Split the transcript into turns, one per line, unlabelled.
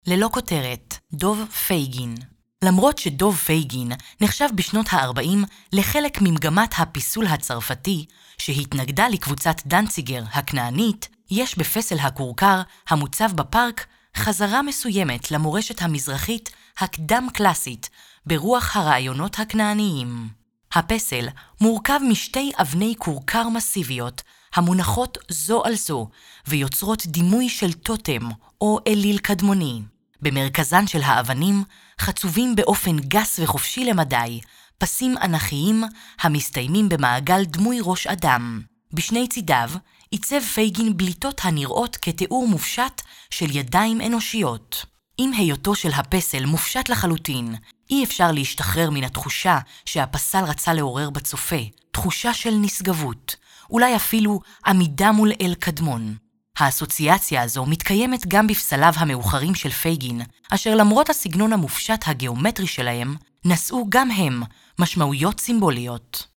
ללא כותרת, דוב פייגין. למרות שדוב פייגין נחשב בשנות ה-40 לחלק ממגמת הפיסול הצרפתי, שהתנגדה לקבוצת דנציגר הכנענית, יש בפסל הכורכר המוצב בפארק חזרה מסוימת למורשת המזרחית הקדם-קלאסית ברוח הרעיונות הכנעניים. הפסל מורכב משתי אבני כורכר מסיביות המונחות זו על זו ויוצרות דימוי של טוטם או אליל קדמוני. במרכזן של האבנים חצובים באופן גס וחופשי למדי פסים אנכיים המסתיימים במעגל דמוי ראש אדם. בשני צידיו עיצב פייגין בליטות הנראות כתיאור מופשט של ידיים אנושיות. עם היותו של הפסל מופשט לחלוטין, אי אפשר להשתחרר מן התחושה שהפסל רצה לעורר בצופה, תחושה של נשגבות, אולי אפילו עמידה מול אל קדמון. האסוציאציה הזו מתקיימת גם בפסליו המאוחרים של פייגין, אשר למרות הסגנון המופשט הגיאומטרי שלהם, נשאו גם הם משמעויות סימבוליות.